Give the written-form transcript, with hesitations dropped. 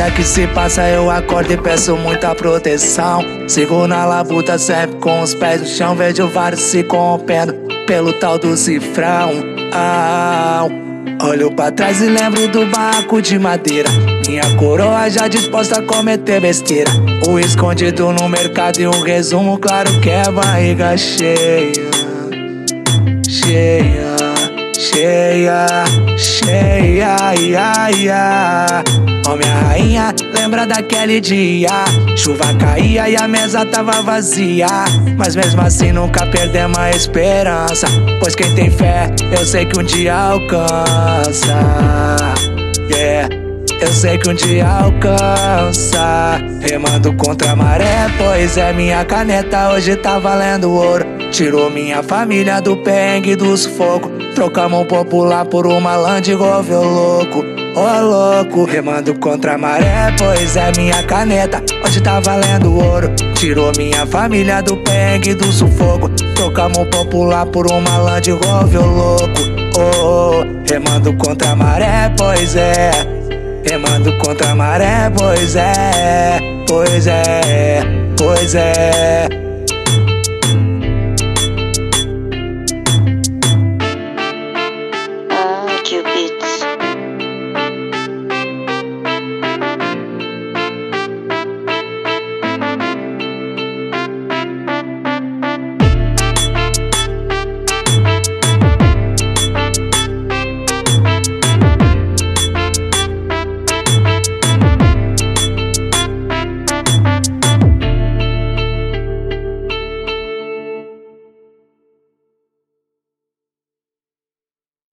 dia que se passa eu acordo e peço muita proteção. Sigo na labuta sempre com os pés no chão. Vejo vários se corrompendo pelo tal do cifrão. Olho pra trás e lembro do barraco de madeira. Minha coroa já disposta a cometer besteira. O escondido no mercado e um resumo claro que é barriga cheia. Cheia, cheia, cheia, ia, ia. Ó minha rainha, lembra daquele dia? Chuva caía e a mesa tava vazia, mas mesmo assim nunca perdemos a esperança, pois quem tem fé, eu sei que um dia alcança. Yeah, eu sei que um dia alcança. Remando contra a maré, pois é minha caneta hoje tá valendo ouro. Tirou minha família do perrengue do sufoco. Trocamos um popular por uma Land Rover louco. Ô louco, remando contra a maré, pois é minha caneta hoje tá valendo ouro. Tirou minha família do perrengue do sufoco. Trocamos um popular por uma Land Rover louco. Oh, remando contra a maré, pois é. Remando contra a maré, pois é. Pois é, pois é.